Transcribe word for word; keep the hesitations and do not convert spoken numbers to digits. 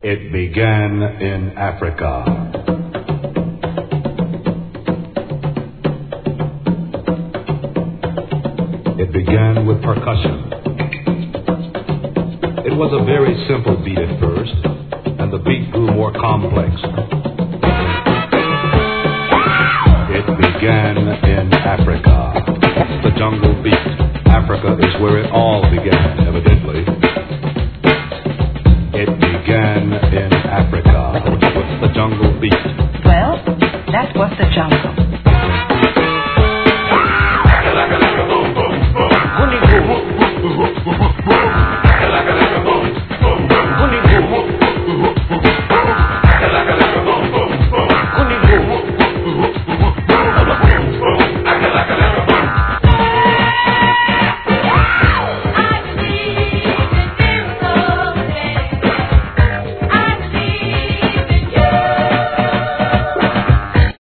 It began in Africa. It began with percussion. It was a very simple beat at first, and the beat grew more complex. It began in Africa. The jungle beat. Africa is where it all began, evidently. It began